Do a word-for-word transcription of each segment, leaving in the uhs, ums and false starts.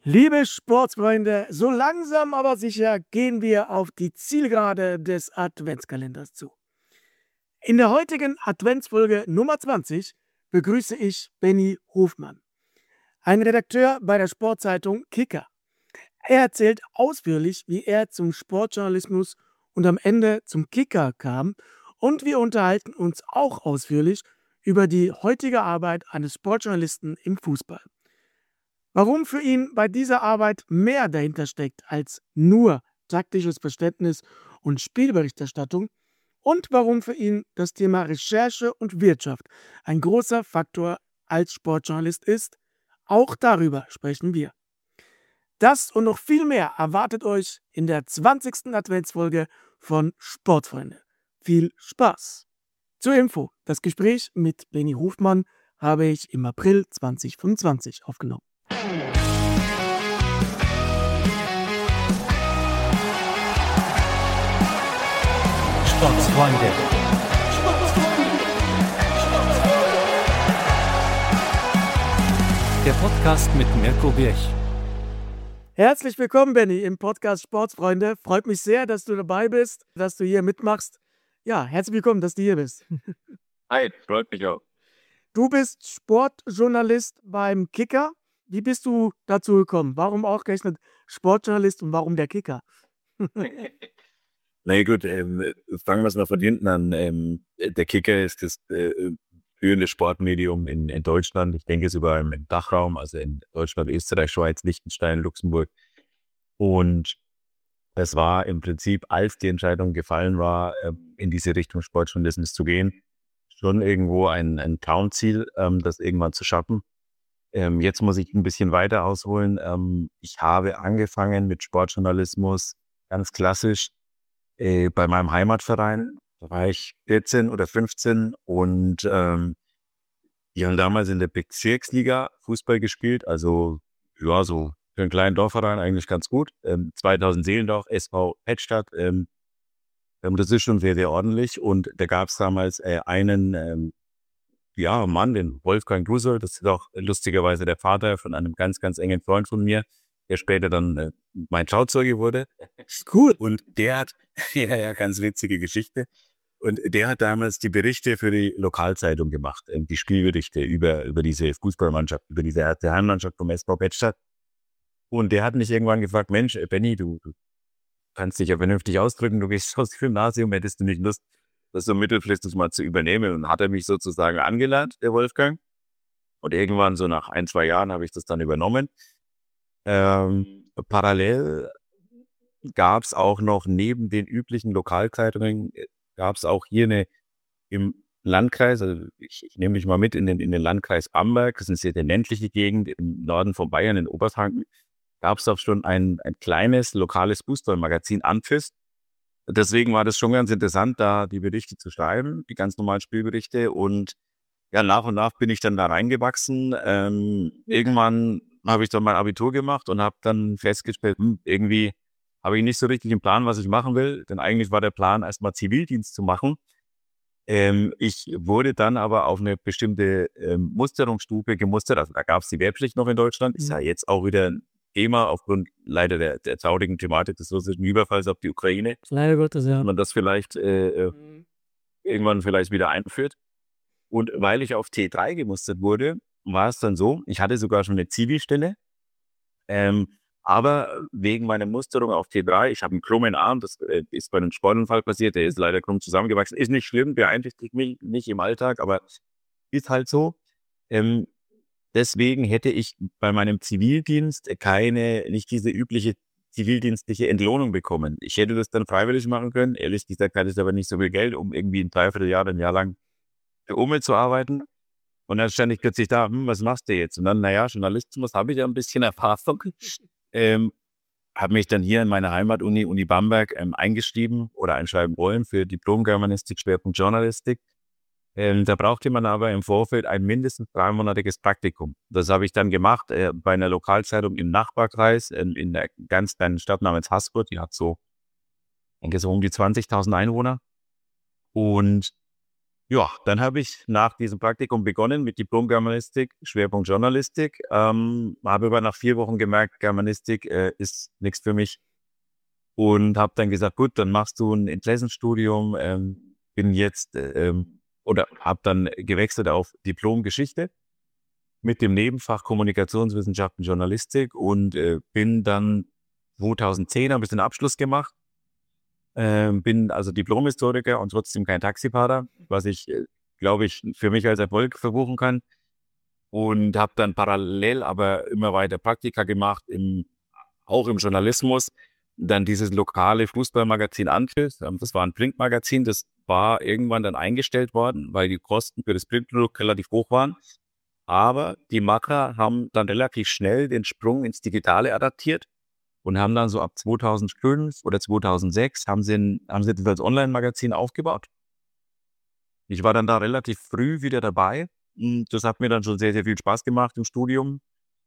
Liebe Sportsfreunde, so langsam aber sicher gehen wir auf die Zielgerade des Adventskalenders zu. In der heutigen Adventsfolge Nummer zwanzig begrüße ich Benny Hofmann, ein Redakteur bei der Sportzeitung Kicker. Er erzählt ausführlich, wie er zum Sportjournalismus und am Ende zum Kicker kam, und wir unterhalten uns auch ausführlich über die heutige Arbeit eines Sportjournalisten im Fußball. Warum für ihn bei dieser Arbeit mehr dahinter steckt als nur taktisches Verständnis und Spielberichterstattung und warum für ihn das Thema Recherche und Wirtschaft ein großer Faktor als Sportjournalist ist, auch darüber sprechen wir. Das und noch viel mehr erwartet euch in der zwanzigsten Adventsfolge von Sportfreunde. Viel Spaß! Zur Info, das Gespräch mit Benny Hofmann habe ich im April zweitausendfünfundzwanzig aufgenommen. Sportsfreunde. Der Podcast mit Mirko Birch. Herzlich willkommen, Benny, im Podcast Sportsfreunde. Freut mich sehr, dass du dabei bist, dass du hier mitmachst. Ja, herzlich willkommen, dass du hier bist. Hi, freut mich auch. Du bist Sportjournalist beim Kicker. Wie bist du dazu gekommen? Warum auch gerechnet Sportjournalist und warum der Kicker? Na ja, gut, ähm, fangen wir es mal von hinten an. Ähm, der Kicker ist das äh, führende Sportmedium in, in Deutschland. Ich denke, es überall im Dachraum, also in Deutschland, Österreich, Schweiz, Liechtenstein, Luxemburg. Und es war im Prinzip, als die Entscheidung gefallen war, ähm, in diese Richtung Sportjournalismus zu gehen, schon irgendwo ein, ein Traumziel, ähm, das irgendwann zu schaffen. Ähm, jetzt muss ich ein bisschen weiter ausholen. Ähm, ich habe angefangen mit Sportjournalismus ganz klassisch äh, bei meinem Heimatverein. Da war ich vierzehn oder fünfzehn und ähm, die haben damals in der Bezirksliga Fußball gespielt. Also ja, so für einen kleinen Dorfverein eigentlich ganz gut. Ähm, zweitausend Seelendorf, S V Pettstadt. Ähm, ähm, das ist schon sehr, sehr ordentlich. Und da gab es damals äh, einen ähm, ja, Mann, den Wolfgang Grusel, das ist auch lustigerweise der Vater von einem ganz, ganz engen Freund von mir, der später dann äh, mein Trauzeuge wurde. Cool. Und der hat, ja, ja, ganz witzige Geschichte. Und der hat damals die Berichte für die Lokalzeitung gemacht, äh, die Spielberichte über, über diese Fußballmannschaft, über diese erste Heimmannschaft vom S V Bettstadt. Und der hat mich irgendwann gefragt, Mensch, äh, Benny, du, du kannst dich ja vernünftig ausdrücken, du gehst aufs Gymnasium, hättest du nicht Lust, das so mittelfristig mal zu übernehmen? Und hat er mich sozusagen angelernt, der Wolfgang. Und irgendwann so nach ein, zwei Jahren habe ich das dann übernommen. Ähm, parallel gab es auch noch neben den üblichen Lokalzeitungen, gab es auch hier eine im Landkreis, also ich, ich nehme mich mal mit in den, in den Landkreis Bamberg, das ist eine sehr, sehr ländliche Gegend im Norden von Bayern, in Oberfranken, gab es auch schon ein, ein kleines lokales Fußballmagazin, Anfist. Deswegen war das schon ganz interessant, da die Berichte zu schreiben, die ganz normalen Spielberichte. Und ja, nach und nach bin ich dann da reingewachsen. Ähm, irgendwann habe ich dann mein Abitur gemacht und habe dann festgestellt, hm, irgendwie habe ich nicht so richtig einen Plan, was ich machen will. Denn eigentlich war der Plan, erstmal Zivildienst zu machen. Ähm, ich wurde dann aber auf eine bestimmte ähm, Musterungsstufe gemustert. Also da gab es die Wehrpflicht noch in Deutschland. Ist ja jetzt auch wieder ein Thema aufgrund leider der, der traurigen Thematik des russischen Überfalls auf die Ukraine. Leider Gottes, ja. Dass man das vielleicht äh, äh, irgendwann vielleicht wieder einführt. Und weil ich auf T drei gemustert wurde, war es dann so, ich hatte sogar schon eine Zivilstelle, ähm, aber wegen meiner Musterung auf T drei, ich habe einen krummen Arm, das äh, ist bei einem Sportunfall passiert, der ist leider krumm zusammengewachsen, ist nicht schlimm, beeinträchtigt mich nicht im Alltag, aber ist halt so. Ähm, deswegen hätte ich bei meinem Zivildienst keine, nicht diese übliche zivildienstliche Entlohnung bekommen. Ich hätte das dann freiwillig machen können. Ehrlich gesagt hatte ich aber nicht so viel Geld, um irgendwie ein Dreivierteljahr, ein Jahr lang für Umme zu arbeiten. Und dann stand ich plötzlich da, hm, was machst du jetzt? Und dann, naja, Journalismus habe ich ja ein bisschen Erfahrung. Ähm, habe mich dann hier in meiner Heimatuni, Uni Bamberg, ähm, eingeschrieben oder einschreiben wollen für Diplom-Germanistik, Schwerpunkt Journalistik. Ähm, da brauchte man aber im Vorfeld ein mindestens dreimonatiges Praktikum. Das habe ich dann gemacht äh, bei einer Lokalzeitung im Nachbarkreis, äh, in einer ganz kleinen Stadt namens Haßfurt. Die hat so, ich denke, so um die zwanzigtausend Einwohner. Und Ja, dann habe ich nach diesem Praktikum begonnen mit Diplom-Germanistik, Schwerpunkt Journalistik. Ähm, habe aber nach vier Wochen gemerkt, Germanistik äh, ist nichts für mich. Und habe dann gesagt, gut, dann machst du ein Interessenstudium. Ähm, bin jetzt äh, ähm, oder habe dann gewechselt auf Diplom-Geschichte mit dem Nebenfach Kommunikationswissenschaften, Journalistik und äh, bin dann zweitausendzehn, habe ich den Abschluss gemacht. Ähm, bin also Diplom-Historiker und trotzdem kein Taxifahrer, was ich, äh, glaube ich, für mich als Erfolg verbuchen kann. Und habe dann parallel aber immer weiter Praktika gemacht, im, auch im Journalismus. Dann dieses lokale Fußballmagazin Anpfiff, ähm, das war ein Printmagazin, das war irgendwann dann eingestellt worden, weil die Kosten für das Printprodukt relativ hoch waren. Aber die Macher haben dann relativ schnell den Sprung ins Digitale adaptiert und haben dann so ab zweitausendfünf oder zweitausendsechs haben sie, ein, haben sie das als Online-Magazin aufgebaut. Ich war dann da relativ früh wieder dabei. Und das hat mir dann schon sehr, sehr viel Spaß gemacht im Studium.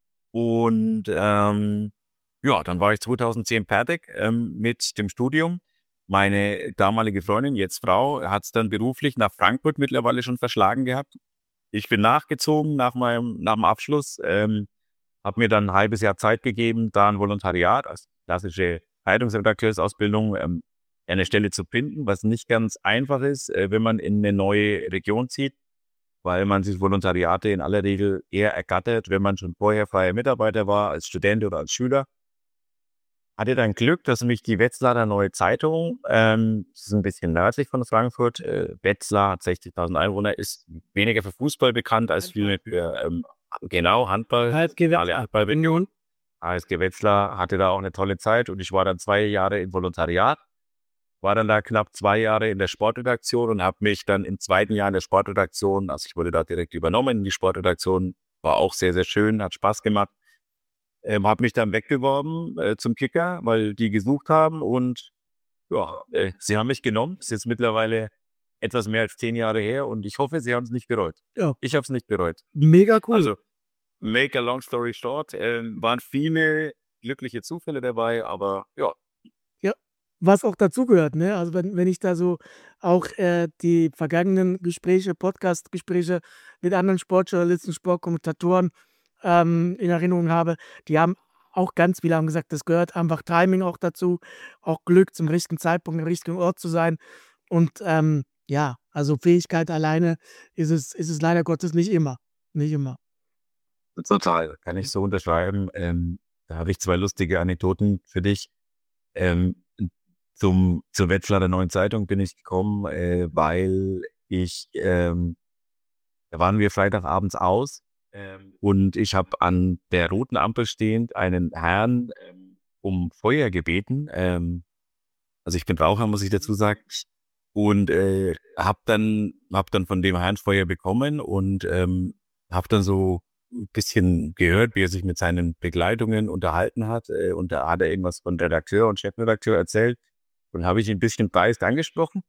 Und ähm, ja, dann war ich zweitausendzehn fertig ähm, mit dem Studium. Meine damalige Freundin, jetzt Frau, hat es dann beruflich nach Frankfurt mittlerweile schon verschlagen gehabt. Ich bin nachgezogen nach meinem nach dem Abschluss, ähm, habe mir dann ein halbes Jahr Zeit gegeben, da ein Volontariat als klassische Zeitungsredakteursausbildung ähm, eine Stelle zu finden, was nicht ganz einfach ist, äh, wenn man in eine neue Region zieht, weil man sich Volontariate in aller Regel eher ergattert, wenn man schon vorher freier Mitarbeiter war, als Student oder als Schüler. Hatte dann Glück, dass mich die Wetzlarer Neue Zeitung, ähm, das ist ein bisschen nördlich von Frankfurt, äh, Wetzlar hat sechzigtausend Einwohner, ist weniger für Fußball bekannt als viel für, ähm, genau, Handball. H S G alle Handball Union. H S G Wetzlar hatte da auch eine tolle Zeit und ich war dann zwei Jahre im Volontariat, war dann da knapp zwei Jahre in der Sportredaktion und habe mich dann im zweiten Jahr in der Sportredaktion, also ich wurde da direkt übernommen in die Sportredaktion, war auch sehr, sehr schön, hat Spaß gemacht. Ähm, habe mich dann weggeworben äh, zum Kicker, weil die gesucht haben und ja, äh, sie haben mich genommen. Ist jetzt mittlerweile etwas mehr als zehn Jahre her und ich hoffe, sie haben es nicht bereut. Ja, Ich habe es nicht bereut. mega cool. Also, make a long story short, äh, waren viele glückliche Zufälle dabei, aber ja, Was auch dazugehört, ne? Also wenn, wenn ich da so auch äh, die vergangenen Gespräche, Podcast-Gespräche mit anderen Sportjournalisten, Sportkommentatoren ähm, in Erinnerung habe, die haben auch ganz viele haben gesagt, das gehört einfach Timing auch dazu, auch Glück zum richtigen Zeitpunkt, am richtigen Ort zu sein. Und ähm, ja, also Fähigkeit alleine ist es, ist es leider Gottes nicht immer. Nicht immer. total, kann ich so unterschreiben. Ähm, da habe ich zwei lustige Anekdoten für dich. Ähm, zum, zur Wetzlarer Neuen Zeitung bin ich gekommen, äh, weil ich, ähm, da waren wir Freitagabends aus ähm, und ich habe an der roten Ampel stehend einen Herrn ähm, um Feuer gebeten. Ähm, also ich bin Raucher, muss ich dazu sagen. Und äh, habe dann, hab dann von dem Herrn Feuer bekommen und ähm, habe dann so ein bisschen gehört, wie er sich mit seinen Begleitungen unterhalten hat. Äh, und da hat er irgendwas von Redakteur und Chefredakteur erzählt. Und habe ich ihn ein bisschen dreist angesprochen.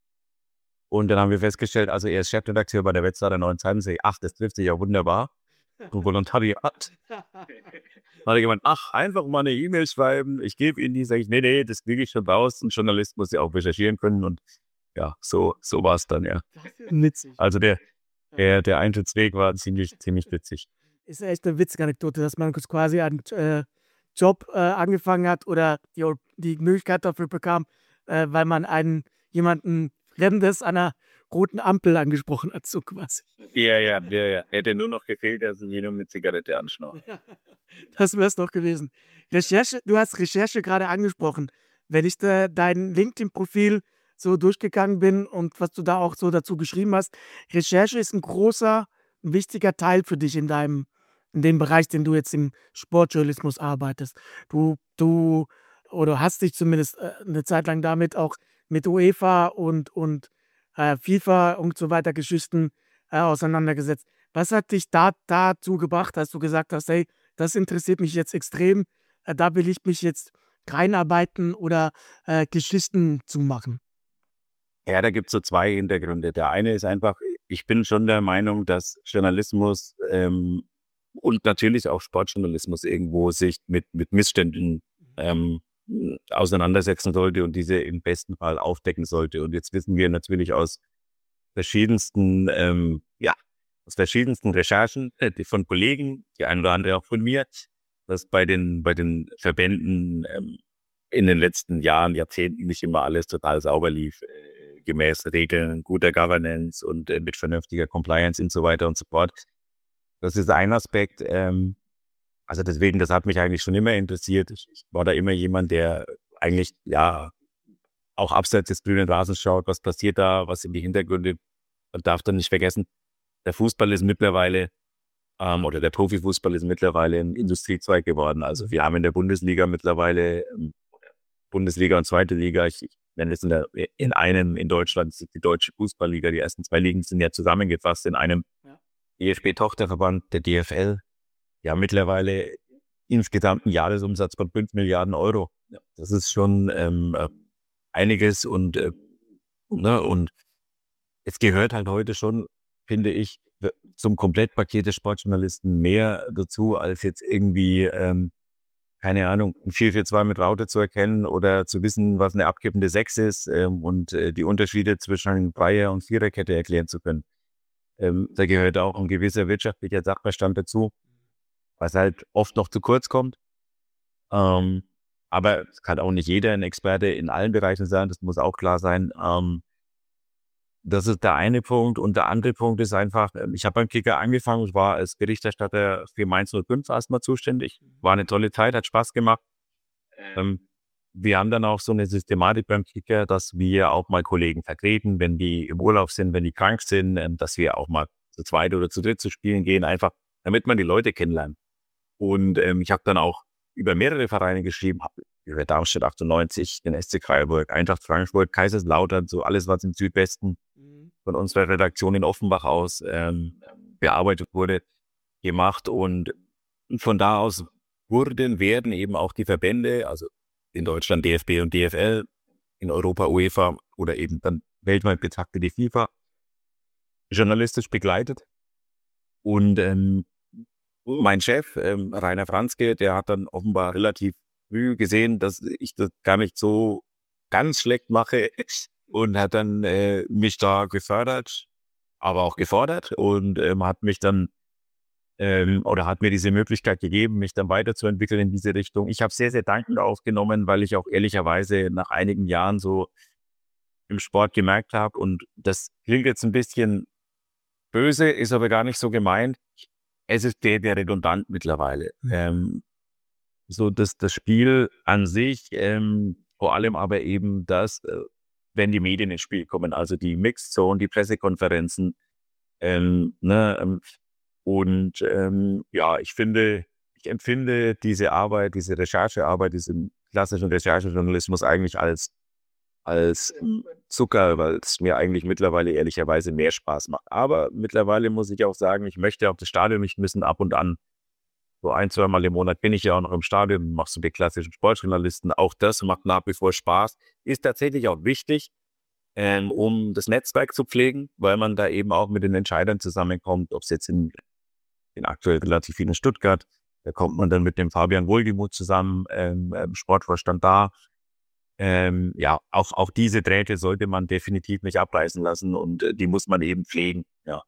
Und dann haben wir festgestellt, also er ist Chefredakteur bei der Wetzlarer Neuen Zeitung. Sag ich, ach, das trifft sich ja wunderbar. Und Volontariat. Dann hat er gemeint, ach, einfach mal eine E-Mail schreiben. Ich gebe Ihnen die, sage ich, nee, nee, das kriege ich schon raus. Ein Journalist muss ja auch recherchieren können. Und ja, so, so war es dann, ja. Witzig. Also der, der, der Eintrittsweg war ziemlich, ziemlich witzig. Ist ja echt eine witzige Anekdote, dass man quasi einen äh, Job äh, angefangen hat oder die, die Möglichkeit dafür bekam, äh, weil man einen jemanden Fremdes an einer roten Ampel angesprochen hat, so quasi. Ja, ja, ja, ja. Hätte nur noch gefehlt, dass ich ihn um eine Zigarette anschnauze. Das wäre es doch gewesen. Recherche, du hast Recherche gerade angesprochen. Wenn ich da dein LinkedIn-Profil so durchgegangen bin und was du da auch so dazu geschrieben hast, Recherche ist ein großer, ein wichtiger Teil für dich in deinem, in dem Bereich, den du jetzt im Sportjournalismus arbeitest. Du, du oder hast dich zumindest äh, eine Zeit lang damit auch mit UEFA und, und äh, FIFA und so weiter Geschichten äh, auseinandergesetzt. Was hat dich da dazu gebracht, dass du gesagt hast, hey, das interessiert mich jetzt extrem, äh, da will ich mich jetzt reinarbeiten oder äh, Geschichten zu machen? Ja, da gibt es so zwei Hintergründe. Der eine ist einfach, ich bin schon der Meinung, dass Journalismus ähm, und natürlich auch Sportjournalismus irgendwo sich mit, mit Missständen ähm, auseinandersetzen sollte und diese im besten Fall aufdecken sollte. Und jetzt wissen wir natürlich aus verschiedensten, ähm, ja, aus verschiedensten Recherchen äh, die von Kollegen, die ein oder andere auch von mir, dass bei den, bei den Verbänden ähm, in den letzten Jahren, Jahrzehnten nicht immer alles total sauber lief, äh, gemäß Regeln, guter Governance und äh, mit vernünftiger Compliance und so weiter und so fort. Das ist ein Aspekt. Ähm, also deswegen, das hat mich eigentlich schon immer interessiert. Ich, ich war da immer jemand, der eigentlich, ja, auch abseits des grünen Rasens schaut, was passiert da, was sind die Hintergründe. Man darf dann nicht vergessen, der Fußball ist mittlerweile, ähm, oder der Profifußball ist mittlerweile ein Industriezweig geworden. Also wir haben in der Bundesliga mittlerweile, ähm, Bundesliga und zweite Liga, ich, ich nenne es in, der, in einem, in Deutschland, das ist die Deutsche Fußballliga, die ersten zwei Ligen sind ja zusammengefasst in einem ja. D F B-Tochterverband, der D F L. Ja, mittlerweile insgesamt einen Jahresumsatz von fünf Milliarden Euro. Ja. Das ist schon ähm, einiges und, äh, ne, und es gehört halt heute schon, finde ich, zum Komplettpaket des Sportjournalisten mehr dazu, als jetzt irgendwie, ähm, keine Ahnung, ein vier vier zwei mit Raute zu erkennen oder zu wissen, was eine abkippende Sechs ist ähm, und äh, die Unterschiede zwischen Dreier- und Viererkette erklären zu können. Ähm, da gehört auch ein gewisser wirtschaftlicher Sachverstand dazu, was halt oft noch zu kurz kommt. Ähm, aber es kann auch nicht jeder ein Experte in allen Bereichen sein, das muss auch klar sein. Ähm, das ist der eine Punkt. Und der andere Punkt ist einfach, ich habe beim Kicker angefangen, ich war als Berichterstatter für Mainz null fünf erstmal zuständig. War eine tolle Zeit, hat Spaß gemacht. Ähm, wir haben dann auch so eine Systematik beim Kicker, dass wir auch mal Kollegen vertreten, wenn die im Urlaub sind, wenn die krank sind, ähm, dass wir auch mal zu zweit oder zu dritt zu spielen gehen, einfach damit man die Leute kennenlernt. Und ähm, ich habe dann auch über mehrere Vereine geschrieben, habe über Darmstadt achtundneunzig, den S C Freiburg, Eintracht Frankfurt, Kaiserslautern, so alles, was im Südwesten von unserer Redaktion in Offenbach aus ähm, bearbeitet wurde, gemacht. Und von da aus wurden, werden eben auch die Verbände, also in Deutschland D F B und D F L, in Europa UEFA oder eben dann weltweit betrachtet die FIFA, journalistisch begleitet. Und ähm, mein Chef, ähm, Rainer Franzke, der hat dann offenbar relativ früh gesehen, dass ich das gar nicht so ganz schlecht mache und hat dann äh, mich da gefördert, aber auch gefordert und ähm, hat mich dann ähm, oder hat mir diese Möglichkeit gegeben, mich dann weiterzuentwickeln in diese Richtung. Ich habe sehr, sehr dankend aufgenommen, weil ich auch ehrlicherweise nach einigen Jahren so im Sport gemerkt habe, und das klingt jetzt ein bisschen böse, ist aber gar nicht so gemeint. Es ist der, der redundant mittlerweile. Mhm. Ähm, so dass das Spiel an sich, ähm, vor allem aber eben das, äh, wenn die Medien ins Spiel kommen, also die Mixed Zone, die Pressekonferenzen, ähm, ne, ähm, und ähm, ja, ich finde, ich empfinde diese Arbeit, diese Recherchearbeit, diesen klassischen Recherchejournalismus eigentlich als als Zucker, weil es mir eigentlich mittlerweile ehrlicherweise mehr Spaß macht. Aber mittlerweile muss ich auch sagen, ich möchte auch das Stadion nicht missen. Ab und an, so ein, zwei Mal im Monat bin ich ja auch noch im Stadion, machst du die klassischen Sportjournalisten. Auch das macht nach wie vor Spaß. Ist tatsächlich auch wichtig, ähm, um das Netzwerk zu pflegen, weil man da eben auch mit den Entscheidern zusammenkommt, ob es jetzt in, in aktuell relativ viel in Stuttgart, da kommt man dann mit dem Fabian Wohlgemuth zusammen, ähm, im Sportvorstand da. Ähm, ja, auch, auch diese Drähte sollte man definitiv nicht abreißen lassen und äh, die muss man eben pflegen, ja.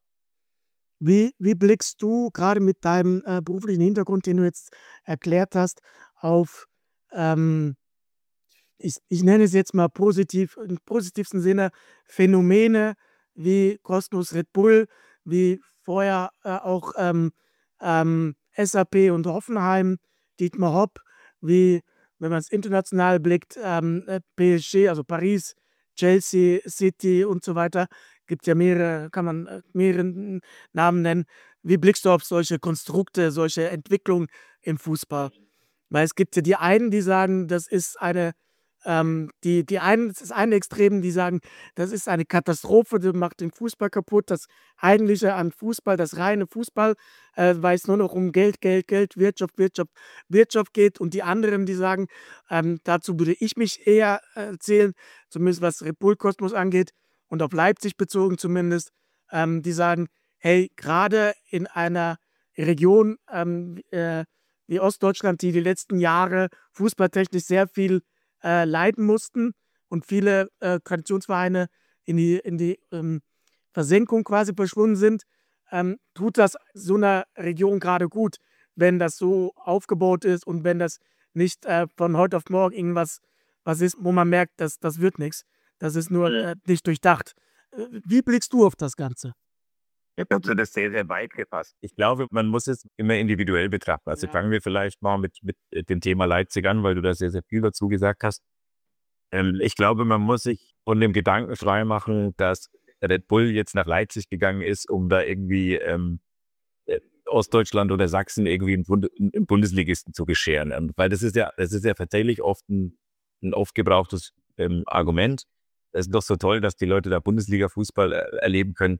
Wie, wie blickst du gerade mit deinem äh, beruflichen Hintergrund, den du jetzt erklärt hast, auf, ähm, ich, ich nenne es jetzt mal positiv, im positivsten Sinne, Phänomene wie kostenlos Red Bull, wie vorher äh, auch ähm, ähm, S A P und Hoffenheim, Dietmar Hopp, wie, wenn man es international blickt, ähm, P S G, also Paris, Chelsea, City und so weiter. Gibt ja mehrere, kann man äh, mehrere Namen nennen. Wie blickst du auf solche Konstrukte, solche Entwicklungen im Fußball? Weil es gibt ja die einen, die sagen, das ist eine, ähm, die, die einen, das ist eine Extrem, die sagen, das ist eine Katastrophe, das macht den Fußball kaputt, das Eigentliche an Fußball, das reine Fußball, äh, weil es nur noch um Geld, Geld, Geld, Wirtschaft, Wirtschaft, Wirtschaft geht. Und die anderen, die sagen, ähm, dazu würde ich mich eher äh, zählen, zumindest was Red Bull Kosmos angeht und auf Leipzig bezogen zumindest, ähm, die sagen, hey, gerade in einer Region ähm, äh, wie Ostdeutschland, die die letzten Jahre fußballtechnisch sehr viel äh, leiden mussten und viele äh, Traditionsvereine in die, in die ähm, Versenkung quasi verschwunden sind. Ähm, tut das so einer Region gerade gut, wenn das so aufgebaut ist und wenn das nicht äh, von heute auf morgen irgendwas was ist, wo man merkt, dass das wird nichts. Das ist nur äh, nicht durchdacht. Äh, Wie blickst du auf das Ganze? Ich habe das sehr, sehr weit gefasst. Ich glaube, man muss es immer individuell betrachten. Also Ja. fangen wir vielleicht mal mit, mit äh, dem Thema Leipzig an, weil du da sehr, sehr viel dazu gesagt hast. Ähm, ich glaube, man muss sich von dem Gedanken frei machen, dass Red Bull jetzt nach Leipzig gegangen ist, um da irgendwie ähm, äh, Ostdeutschland oder Sachsen irgendwie einen, Bund einen Bundesligisten zu bescheren. Ähm, weil das ist ja, das ist ja tatsächlich oft ein, ein oft gebrauchtes ähm, Argument. Es ist doch so toll, dass die Leute da Bundesliga-Fußball äh, erleben können.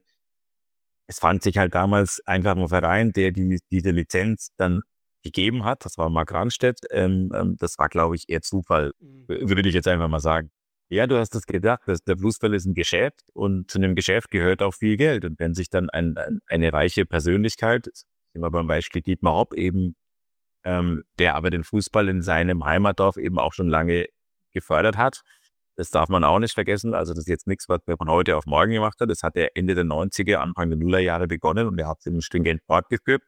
Es fand sich halt damals einfach ein Verein, der die, diese Lizenz dann gegeben hat. Das war Mark Ranstedt. Ähm, ähm, das war, glaube ich, eher Zufall, Mhm. würde ich jetzt einfach mal sagen. Ja, du hast das gedacht, dass der Fußball ist ein Geschäft und zu einem Geschäft gehört auch viel Geld. Und wenn sich dann ein, ein, eine reiche Persönlichkeit, immer beim Beispiel Dietmar Hopp eben, ähm, der aber den Fußball in seinem Heimatdorf eben auch schon lange gefördert hat, das darf man auch nicht vergessen. Also das ist jetzt nichts, was man von heute auf morgen gemacht hat. Das hat er Ende der neunziger, Anfang der Nullerjahre begonnen und er hat es im stringent fortgeführt.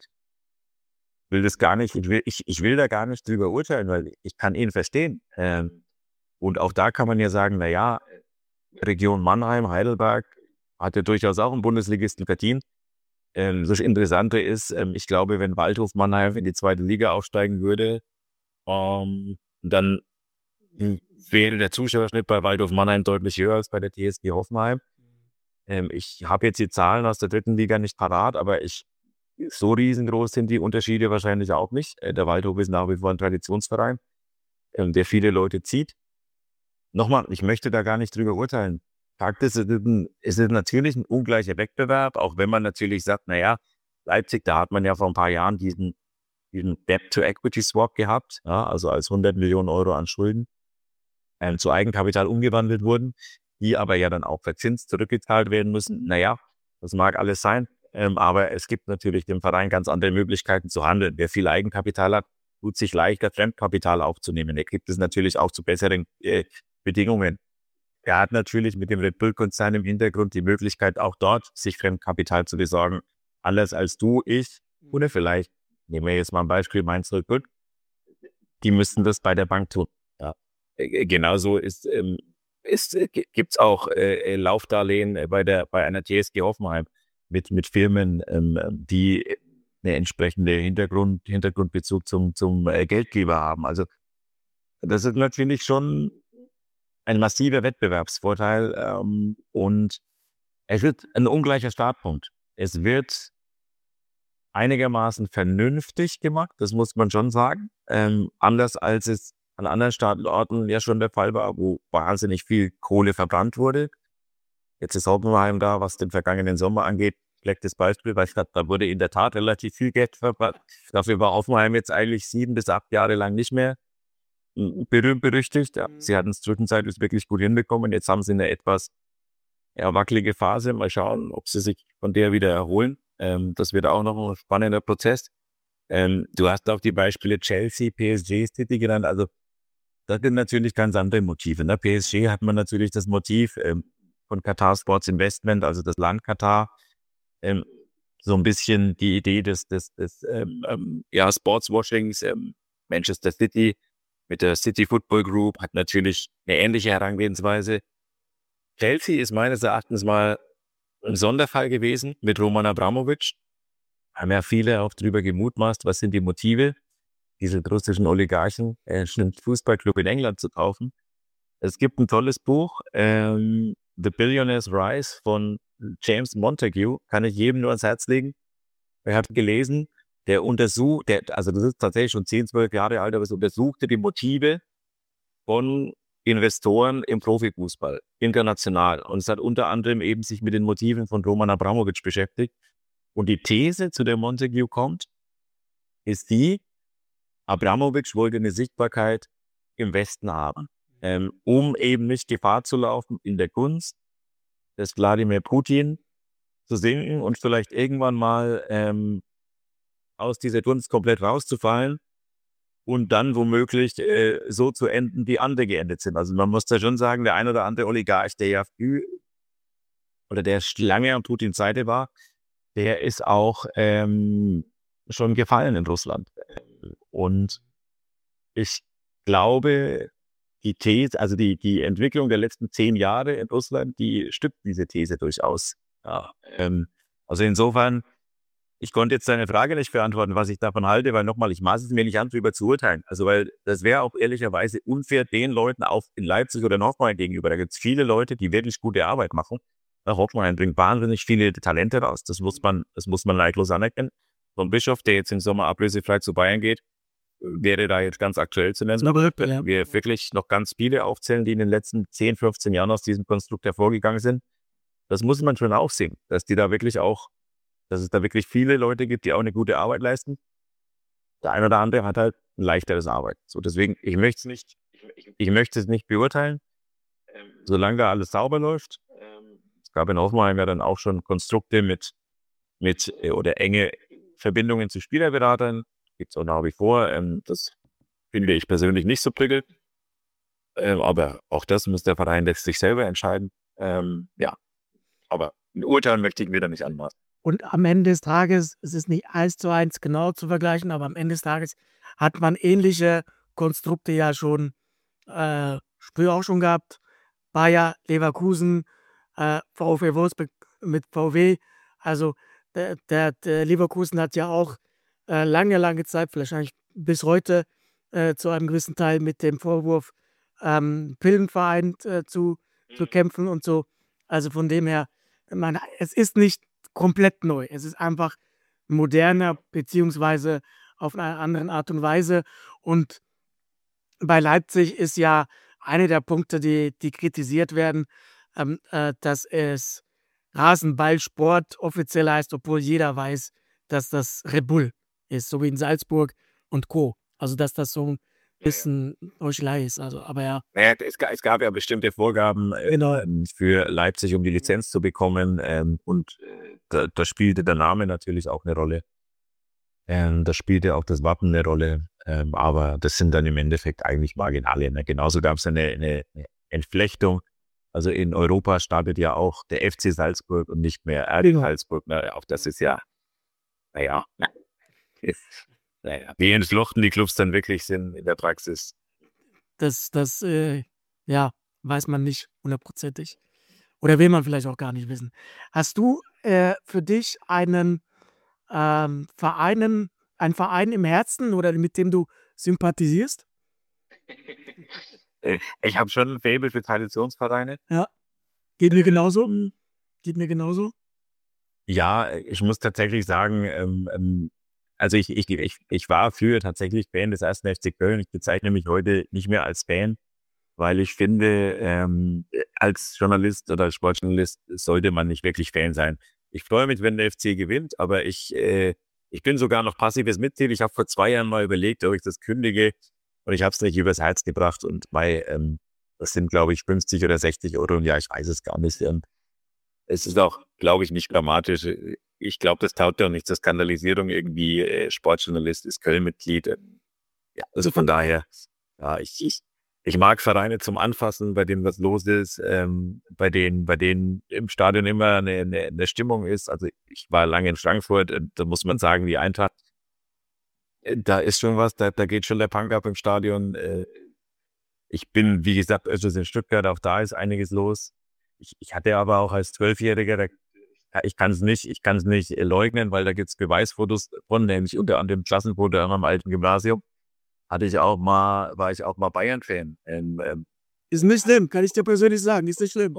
Ich will das gar nicht, ich will, ich, ich will da gar nicht drüber urteilen, weil ich kann ihn verstehen. Ähm, und auch da kann man ja sagen, na ja, Region Mannheim, Heidelberg hat ja durchaus auch einen Bundesligisten verdient. Ähm, das Interessante ist, ähm, ich glaube, wenn Waldhof Mannheim in die zweite Liga aufsteigen würde, ähm, dann hm, wäre der Zuschauerschnitt bei Waldhof Mannheim deutlich höher als bei der T S G Hoffenheim. Ähm, ich habe jetzt die Zahlen aus der dritten Liga nicht parat, aber ich, so riesengroß sind die Unterschiede wahrscheinlich auch nicht. Äh, der Waldhof ist nach wie vor ein Traditionsverein, ähm, der viele Leute zieht. Nochmal, ich möchte da gar nicht drüber urteilen. Fakt ist, es ist, ein, es ist natürlich ein ungleicher Wettbewerb, auch wenn man natürlich sagt, naja, Leipzig, da hat man ja vor ein paar Jahren diesen, diesen Debt-to-Equity-Swap gehabt, ja, also als hundert Millionen Euro an Schulden ähm, zu Eigenkapital umgewandelt wurden, die aber ja dann auch verzinst zurückgezahlt werden müssen. Naja, das mag alles sein, ähm, aber es gibt natürlich dem Verein ganz andere Möglichkeiten zu handeln. Wer viel Eigenkapital hat, tut sich leichter, Fremdkapital aufzunehmen. Er gibt es natürlich auch zu besseren äh, Bedingungen. Er hat natürlich mit dem Red Bull-Konzern im Hintergrund die Möglichkeit, auch dort sich Fremdkapital zu besorgen. Anders als du, ich oder vielleicht, nehmen wir jetzt mal ein Beispiel, Mainz null fünf, die müssten das bei der Bank tun. Ja. Äh, Genauso ist, ähm, ist, äh, gibt es auch äh, Laufdarlehen äh, bei, der, bei einer T S G Hoffenheim mit, mit Firmen, ähm, ähm, die eine entsprechende Hintergrund, Hintergrundbezug zum, zum äh, Geldgeber haben. Also das ist natürlich schon ein massiver Wettbewerbsvorteil ähm, und es wird ein ungleicher Startpunkt. Es wird einigermaßen vernünftig gemacht, das muss man schon sagen. Ähm, anders als es an anderen Standorten ja schon der Fall war, wo wahnsinnig viel Kohle verbrannt wurde. Jetzt ist Hoffenheim da, was den vergangenen Sommer angeht, schlechtes Beispiel, weil ich glaube, da wurde in der Tat relativ viel Geld verbrannt. Dafür war Hoffenheim jetzt eigentlich sieben bis acht Jahre lang nicht mehr berühmt berüchtigt. Ja. Sie hatten es zwischenzeitlich wirklich gut hinbekommen. Jetzt haben sie eine etwas ja, wackelige Phase. Mal schauen, ob sie sich von der wieder erholen. Ähm, das wird auch noch ein spannender Prozess. Ähm, du hast auch die Beispiele Chelsea, P S G, City genannt. Also das sind natürlich ganz andere Motive. Ne? P S G hat man natürlich das Motiv ähm, von Qatar Sports Investment, also das Land Katar. Ähm, so ein bisschen die Idee des, des, des ähm, ähm, ja, Sportswashings. Ähm, Manchester City mit der City Football Group hat natürlich eine ähnliche Herangehensweise. Chelsea ist meines Erachtens mal ein Sonderfall gewesen mit Roman Abramovich. Haben ja viele auch drüber gemutmaßt, was sind die Motive, diesen russischen Oligarchen äh, einen Fußballclub in England zu kaufen. Es gibt ein tolles Buch, ähm, The Billionaire's Rise von James Montague, kann ich jedem nur ans Herz legen. Er hat gelesen, der untersucht, der, also das ist tatsächlich schon zehn, zwölf Jahre alt, aber es untersuchte die Motive von Investoren im Profifußball, international. Und es hat unter anderem eben sich mit den Motiven von Roman Abramovich beschäftigt. Und die These, zu der Montague kommt, ist die, Abramovich wollte eine Sichtbarkeit im Westen haben, ähm, um eben nicht Gefahr zu laufen, in der Gunst des Wladimir Putin zu sinken und vielleicht irgendwann mal ähm, aus dieser Gunst komplett rauszufallen und dann womöglich äh, so zu enden, wie andere geendet sind. Also man muss da schon sagen, der ein oder andere Oligarch, der ja früh oder der lange an Putins Seite war, der ist auch ähm, schon gefallen in Russland. Und ich glaube, die These, also die, die Entwicklung der letzten zehn Jahre in Russland, die stützt diese These durchaus. Ja, ähm, also insofern, ich konnte jetzt deine Frage nicht beantworten, was ich davon halte, weil nochmal, ich maße es mir nicht an, darüber zu urteilen. Also weil das wäre auch ehrlicherweise unfair den Leuten auch in Leipzig oder in Hoffenheim gegenüber. Da gibt es viele Leute, die wirklich gute Arbeit machen. Ja, Hoffenheim bringt wahnsinnig viele Talente raus. Das muss man, das muss man neidlos anerkennen. So ein Bischof, der jetzt im Sommer ablösefrei zu Bayern geht, wäre da jetzt ganz aktuell zu nennen. Wenn wir wirklich noch ganz viele aufzählen, die in den letzten zehn, fünfzehn Jahren aus diesem Konstrukt hervorgegangen sind. Das muss man schon auch sehen, dass die da wirklich auch, dass es da wirklich viele Leute gibt, die auch eine gute Arbeit leisten. Der eine oder andere hat halt ein leichteres Arbeit. So, deswegen, ich möchte es nicht, ich, ich möchte es nicht beurteilen, ähm, solange da alles sauber läuft. Ähm, es gab in Hoffenheim ja dann auch schon Konstrukte mit, mit äh, oder enge Verbindungen zu Spielerberatern. Gibt es auch nach wie vor. Ähm, das finde ich persönlich nicht so prickelnd. Ähm, aber auch das muss der Verein letztlich selber entscheiden. Ähm, ja, aber ein Urteil möchte ich mir da nicht anmaßen. Und am Ende des Tages, es ist nicht eins zu eins genau zu vergleichen, aber am Ende des Tages hat man ähnliche Konstrukte ja schon äh, früher auch schon gehabt. Bayer, Leverkusen, äh, VfL Wolfsburg mit V W. Also der, der, der Leverkusen hat ja auch äh, lange, lange Zeit, wahrscheinlich bis heute äh, zu einem gewissen Teil mit dem Vorwurf, ähm, Pillenverein äh, zu, zu kämpfen und so. Also von dem her, man, es ist nicht komplett neu. Es ist einfach moderner, beziehungsweise auf eine andere Art und Weise. Und bei Leipzig ist ja eine der Punkte, die, die kritisiert werden, ähm, äh, dass es Rasenballsport offiziell heißt, obwohl jeder weiß, dass das Red Bull ist, so wie in Salzburg und Co. Also dass das so ein bisschen Heuchelei ist. Also, aber ja. Naja, es, es gab ja bestimmte Vorgaben äh, Genau. für Leipzig, um die Lizenz zu bekommen. Ähm, und äh, da, da spielte der Name natürlich auch eine Rolle. Ähm, da spielte auch das Wappen eine Rolle. Ähm, aber das sind dann im Endeffekt eigentlich Marginale. Ne? Genauso gab es eine, eine, eine Entflechtung. Also in Europa startet ja auch der F C Salzburg und nicht mehr R B Genau. Salzburg. Ne? Auch das ist ja, naja, ist, naja, wie entflochten die Clubs dann wirklich sind in der Praxis. Das, das äh, ja, weiß man nicht hundertprozentig. Oder will man vielleicht auch gar nicht wissen. Hast du äh, für dich einen ähm, Vereinen, einen Verein im Herzen oder mit dem du sympathisierst? Ich habe schon ein Faible für Traditionsvereine. Ja. Geht mir genauso. Geht mir genauso. Ja, ich muss tatsächlich sagen, ähm, ähm, also ich, ich, ich, ich war früher tatsächlich Fan des ersten F C Köln. Ich bezeichne mich heute nicht mehr als Fan, weil ich finde, ähm, als Journalist oder als Sportjournalist sollte man nicht wirklich Fan sein. Ich freue mich, wenn der F C gewinnt, aber ich, äh, ich bin sogar noch passives Mitglied. Ich habe vor zwei Jahren mal überlegt, ob ich das kündige und ich habe es nicht übers Herz gebracht. Und bei, ähm, das sind, glaube ich, fünfzig oder sechzig Euro im Jahr. Ich weiß es gar nicht. Und es ist auch, glaube ich, nicht dramatisch. Ich glaube, das taugt ja auch nicht zur Skandalisierung irgendwie. Äh, Sportjournalist ist Köln-Mitglied. Ja, also von daher, ja, ich, ich, ich mag Vereine zum Anfassen, bei denen was los ist, ähm, bei denen, bei denen im Stadion immer eine, eine, eine Stimmung ist. Also ich war lange in Frankfurt, äh, da muss man sagen, die Eintracht, äh, da ist schon was, da, da geht schon der Punk ab im Stadion. Äh, ich bin, wie gesagt, öfters in Stuttgart, auch da ist einiges los. Ich, ich hatte aber auch als Zwölfjähriger, da, ich kann es nicht, ich kann es nicht leugnen, weil da gibt es Beweisfotos von, nämlich unter anderem Klassenfoto an meinem alten Gymnasium. Hatte ich auch mal, war ich auch mal Bayern-Fan. Ähm, ähm, Ist nicht schlimm, kann ich dir persönlich sagen. Ist nicht schlimm.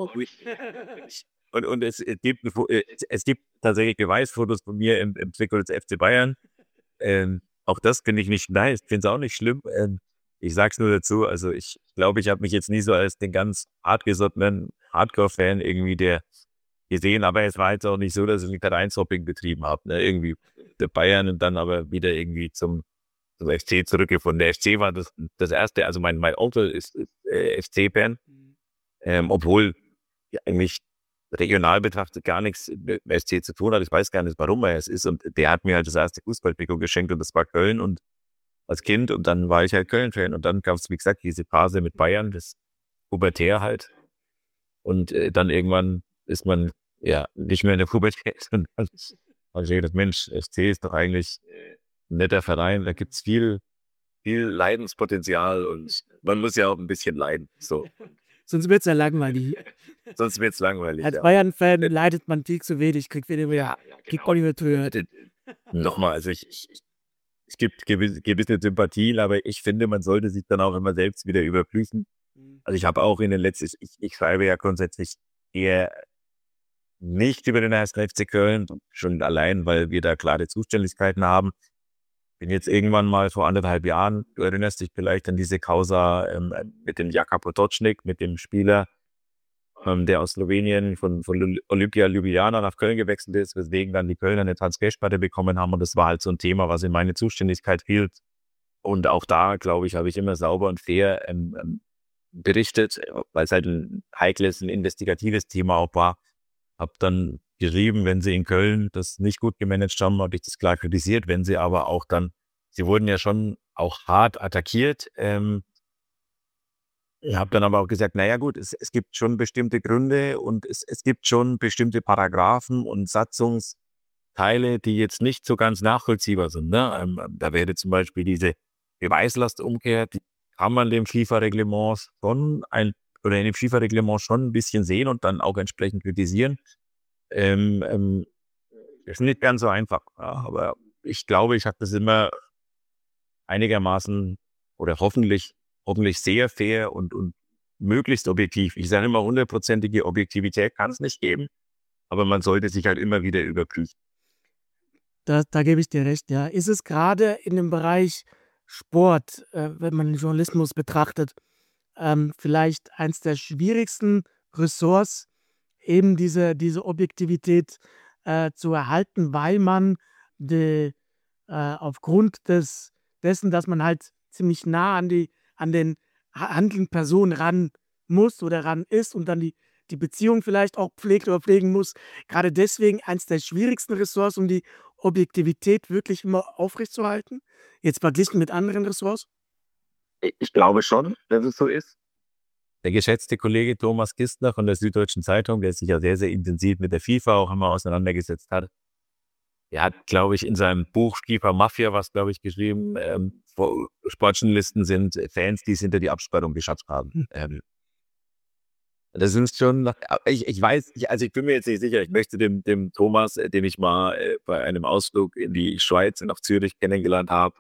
und und es, es, gibt, es gibt tatsächlich Beweisfotos von mir im, im Trikot des F C Bayern. Ähm, auch das finde ich nicht nice, finde es auch nicht schlimm. Ähm, ich sag's nur dazu, also ich glaube, ich habe mich jetzt nie so als den ganz hartgesottenen Hardcore-Fan irgendwie der gesehen, aber es war jetzt auch nicht so, dass ich ein Vereinshopping betrieben habe. Ne? Irgendwie der Bayern und dann aber wieder irgendwie zum zum F C zurückgefunden. Der F C war das, das erste, also mein, mein Onkel ist, ist äh, F C-Fan, ähm, obwohl ja, eigentlich regional betrachtet gar nichts mit dem F C zu tun hat. Ich weiß gar nicht, warum er es ist. Und der hat mir halt das erste Fußballtrikot geschenkt und das war Köln und als Kind und dann war ich halt Köln-Fan und dann gab es, wie gesagt, diese Phase mit Bayern, das Pubertär halt. Und äh, dann irgendwann ist man ja, nicht mehr in der Pubertät. Und dann habe ich gedacht, Mensch, F C ist doch eigentlich ein netter Verein, da gibt's viel, viel Leidenspotenzial und man muss ja auch ein bisschen leiden. So, Sonst wird es ja langweilig. sonst wird's langweilig. Als Ja. Bayern-Fan leidet man viel zu wenig, kriegt wieder mehr, kriegt auch nicht mehr zu hören. Nochmal, also ich, ich, ich es gibt gewisse, gewisse Sympathien, aber ich finde, man sollte sich dann auch immer selbst wieder überprüfen. Also ich habe auch in den letzten, ich, ich schreibe ja grundsätzlich eher nicht über den ersten F C Köln, schon allein, weil wir da klare Zuständigkeiten haben. Bin jetzt irgendwann mal vor anderthalb Jahren, du erinnerst dich vielleicht an diese Causa ähm, mit dem Jaka Potočnik, mit dem Spieler, ähm, der aus Slowenien von, von Olympia Ljubljana nach Köln gewechselt ist, weswegen dann die Kölner eine Transfersperre bekommen haben. Und das war halt so ein Thema, was in meine Zuständigkeit fiel. Und auch da, glaube ich, habe ich immer sauber und fair ähm, ähm, berichtet, weil es halt ein heikles, ein investigatives Thema auch war. Habe dann geschrieben, wenn sie in Köln das nicht gut gemanagt haben, habe ich das klar kritisiert. Wenn sie aber auch dann, sie wurden ja schon auch hart attackiert. Ähm, ich habe dann aber auch gesagt, naja gut, es, es gibt schon bestimmte Gründe und es, es gibt schon bestimmte Paragraphen und Satzungsteile, die jetzt nicht so ganz nachvollziehbar sind. Ne? Ähm, da wäre zum Beispiel diese Beweislastumkehr, die kann man dem FIFA-Reglement schon ein, oder in dem FIFA-Reglement schon ein bisschen sehen und dann auch entsprechend kritisieren. Ähm, ähm, das ist nicht ganz so einfach, ja, aber ich glaube, ich habe das immer einigermaßen oder hoffentlich, hoffentlich sehr fair und, und möglichst objektiv. Ich sage immer, hundertprozentige Objektivität kann es nicht geben, aber man sollte sich halt immer wieder überprüfen. Da, da gebe ich dir recht, ja. Ist es gerade in dem Bereich Sport, äh, wenn man den Journalismus betrachtet, ähm, vielleicht eins der schwierigsten Ressorts, eben diese, diese Objektivität äh, zu erhalten, weil man de, äh, aufgrund des, dessen, dass man halt ziemlich nah an, die, an den handelnden Personen ran muss oder ran ist und dann die, die Beziehung vielleicht auch pflegt oder pflegen muss, gerade deswegen eins der schwierigsten Ressorts, um die Objektivität wirklich immer aufrechtzuerhalten, jetzt verglichen mit anderen Ressorts? Ich glaube schon, dass es so ist. Der geschätzte Kollege Thomas Kistner von der Süddeutschen Zeitung, der sich ja sehr, sehr intensiv mit der FIFA auch immer auseinandergesetzt hat, der hat, glaube ich, in seinem Buch FIFA Mafia was, glaube ich, geschrieben, ähm, Sportjournalisten sind Fans, die es hinter die Absperrung geschafft haben. Hm. Ähm, das ist schon, ich, ich weiß, ich, also ich bin mir jetzt nicht sicher, ich möchte dem, dem Thomas, den ich mal äh, bei einem Ausflug in die Schweiz und nach Zürich kennengelernt habe.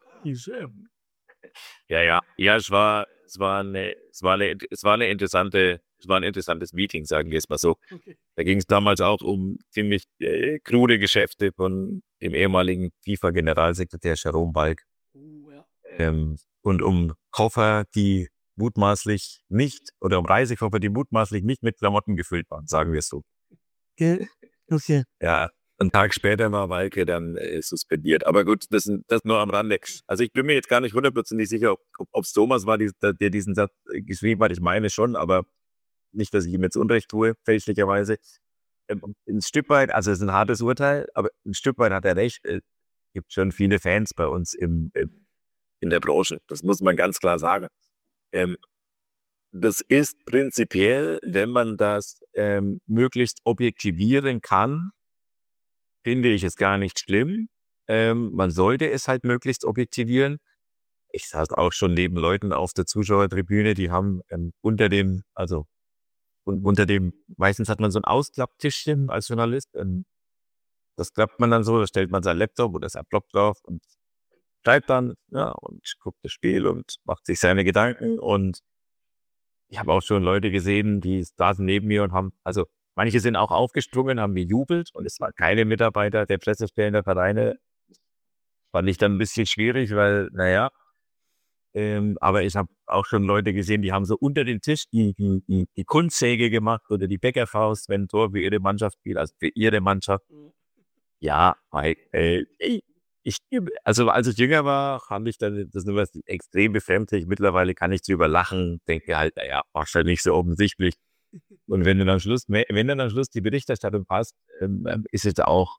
Ja, ja, ja, es war, es war eine, es war eine, es war eine interessante, es war ein interessantes Meeting, sagen wir es mal so. Okay. Da ging es damals auch um ziemlich äh, krude Geschäfte von dem ehemaligen FIFA-Generalsekretär Jerome Balk. Uh, ja. ähm, und um Koffer, die mutmaßlich nicht, oder um Reisekoffer, die mutmaßlich nicht mit Klamotten gefüllt waren, sagen wir es so. Okay. Okay. Ja. Einen Tag später war Walke dann äh, suspendiert. Aber gut, das, das nur am Rande. Also ich bin mir jetzt gar nicht hundertprozentig sicher, ob es Thomas war, die, der diesen Satz geschrieben hat. Ich meine schon, aber nicht, dass ich ihm jetzt Unrecht tue, fälschlicherweise. Ähm, ein Stück weit, also es ist ein hartes Urteil, aber ein Stück weit hat er recht. Es gibt schon viele Fans bei uns im, im, in der Branche. Das muss man ganz klar sagen. Ähm, das ist prinzipiell, wenn man das ähm, möglichst objektivieren kann, finde ich es gar nicht schlimm. Ähm, man sollte es halt möglichst objektivieren. Ich saß auch schon neben Leuten auf der Zuschauertribüne, die haben ähm, unter dem, also un- unter dem, meistens hat man so ein Ausklapptischchen als Journalist. Ähm, das klappt man dann so, da stellt man sein Laptop oder sein Block drauf und schreibt dann, ja, und guckt das Spiel und macht sich seine Gedanken. Und ich habe auch schon Leute gesehen, die saßen neben mir und haben, also manche sind auch aufgesprungen, haben gejubelt und es waren keine Mitarbeiter der Pressestellen der Vereine. Fand ich dann ein bisschen schwierig, weil, naja, ähm, aber ich habe auch schon Leute gesehen, die haben so unter den Tisch die, die, die, die Kunstsäge gemacht oder die Bäckerfaust, wenn ein Tor für ihre Mannschaft spielt, also für ihre Mannschaft. Ja, weil, äh, ich, ich, also als ich jünger war, fand ich dann das nur was extrem befremdlich. Mittlerweile kann ich drüber lachen, denke halt, naja, wahrscheinlich nicht so offensichtlich. Und wenn dann am Schluss, wenn dann am Schluss die Berichterstattung passt, ähm, ist es auch,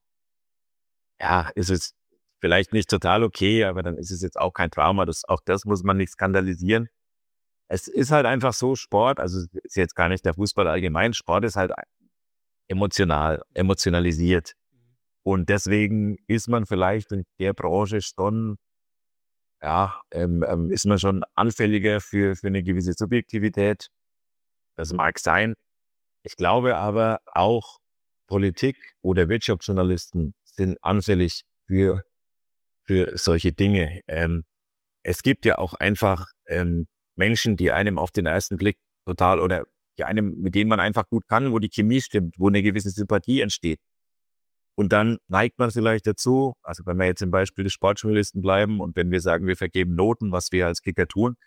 ja, ist es vielleicht nicht total okay, aber dann ist es jetzt auch kein Trauma. Das, auch das muss man nicht skandalisieren. Es ist halt einfach so, Sport, also ist jetzt gar nicht der Fußball allgemein, Sport ist halt emotional, emotionalisiert. Und deswegen ist man vielleicht in der Branche schon, ja, ähm, ähm, ist man schon anfälliger für, für eine gewisse Subjektivität. Das mag sein. Ich glaube aber auch Politik oder Wirtschaftsjournalisten sind anfällig für, für solche Dinge. Ähm, es gibt ja auch einfach ähm, Menschen, die einem auf den ersten Blick total oder die einem, mit denen man einfach gut kann, wo die Chemie stimmt, wo eine gewisse Sympathie entsteht. Und dann neigt man vielleicht dazu, also wenn wir jetzt im Beispiel des Sportjournalisten bleiben und wenn wir sagen, wir vergeben Noten, was wir als Kicker tun,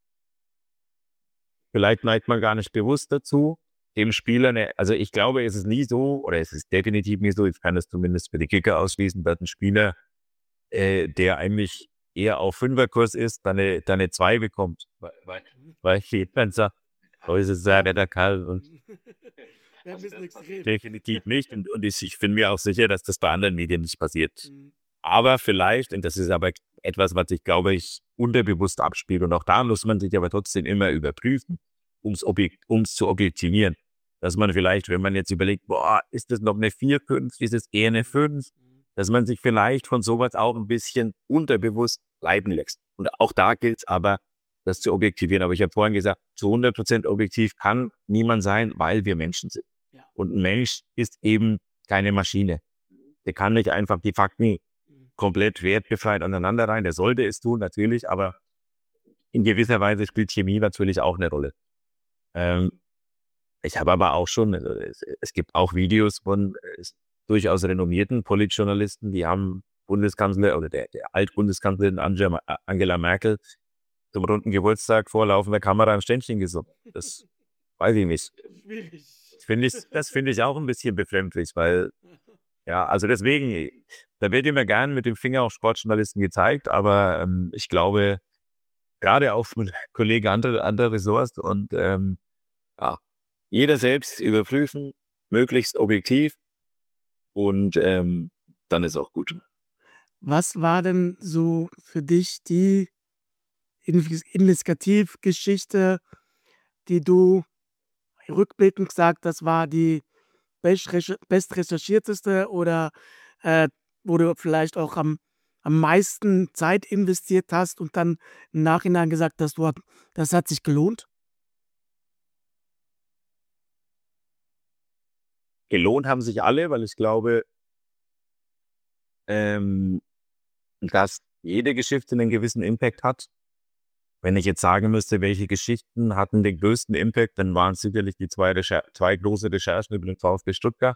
vielleicht neigt man gar nicht bewusst dazu, dem Spieler, eine, also ich glaube, es ist nie so, oder es ist definitiv nie so, ich kann das zumindest für die Kicker ausschließen, dass ein Spieler, äh, der eigentlich eher auf Fünferkurs ist, dann eine, dann eine zwei bekommt. Weil, weil, weil jemand sagt, oh, es ist sehr netter Kerl und Wir müssen nichts reden. definitiv nicht. Und, und ich, ich bin mir auch sicher, dass das bei anderen Medien nicht passiert. Mhm. Aber vielleicht, und das ist aber etwas, was ich glaube ich unterbewusst abspielt, und auch da muss man sich aber trotzdem immer überprüfen, um es objekt, um's zu objektivieren. Dass man vielleicht, wenn man jetzt überlegt, boah, ist das noch eine vier fünf, ist es eher eine fünf, dass man sich vielleicht von sowas auch ein bisschen unterbewusst leiten lässt. Und auch da gilt es aber, das zu objektivieren. Aber ich habe vorhin gesagt, zu hundert Prozent objektiv kann niemand sein, weil wir Menschen sind. Ja. Und ein Mensch ist eben keine Maschine. Der kann nicht einfach die Fakten komplett wertbefreit aneinander rein. Der sollte es tun, natürlich, aber in gewisser Weise spielt Chemie natürlich auch eine Rolle. Ähm, ich habe aber auch schon, es, es gibt auch Videos von äh, durchaus renommierten Politjournalisten, die haben Bundeskanzler oder der, der Altbundeskanzlerin Angela, Angela Merkel zum runden Geburtstag vor laufender Kamera ein Ständchen gesungen. Das weiß ich nicht. Schwierig. Find ich, das finde ich auch ein bisschen befremdlich, weil, ja, also deswegen, da wird immer gern mit dem Finger auf Sportjournalisten gezeigt, aber ähm, ich glaube, gerade auch mit Kollegen anderer andere Ressorts und ähm, ja, jeder selbst überprüfen, möglichst objektiv und ähm, dann ist auch gut. Was war denn so für dich die Investigativgeschichte, die du rückblickend gesagt, das war die bestrecherchierteste oder äh, wo du vielleicht auch am, am meisten Zeit investiert hast und dann im Nachhinein gesagt hast, du, das hat sich gelohnt? Gelohnt haben sich alle, weil ich glaube, ähm, dass jede Geschichte einen gewissen Impact hat. Wenn ich jetzt sagen müsste, welche Geschichten hatten den größten Impact, dann waren es sicherlich die zwei, Recher- zwei große Recherchen über den VfB Stuttgart.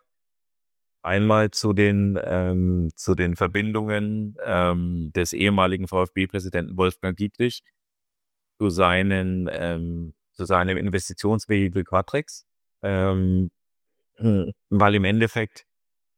Einmal zu den, ähm, zu den Verbindungen ähm, des ehemaligen VfB-Präsidenten Wolfgang Dietrich zu, seinen, ähm, zu seinem Investitionsvehikel Quatrex. Ähm, weil im Endeffekt,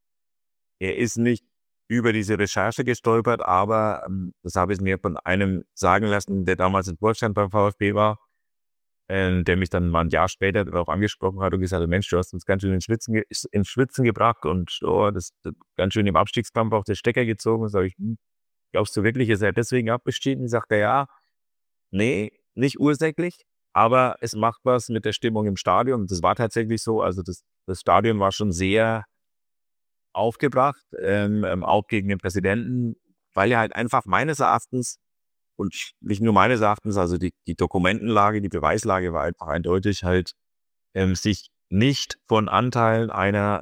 er ist nicht über diese Recherche gestolpert, aber ähm, das habe ich mir von einem sagen lassen, der damals in Vorstand beim VfB war, äh, der mich dann mal ein Jahr später darauf angesprochen hat und gesagt hat, Mensch, du hast uns ganz schön in Schwitzen, ge- in Schwitzen gebracht und oh, das, das ganz schön im Abstiegskampf auf den Stecker gezogen. Sag ich, hm, glaubst du wirklich, ist er deswegen abgestiegen? Sagt er, ja, nee, nicht ursächlich, aber es macht was mit der Stimmung im Stadion. Das war tatsächlich so, also das, das Stadion war schon sehr aufgebracht, ähm, ähm, auch gegen den Präsidenten, weil er halt einfach meines Erachtens und nicht nur meines Erachtens, also die, die Dokumentenlage, die Beweislage war einfach eindeutig halt, ähm, sich nicht von Anteilen einer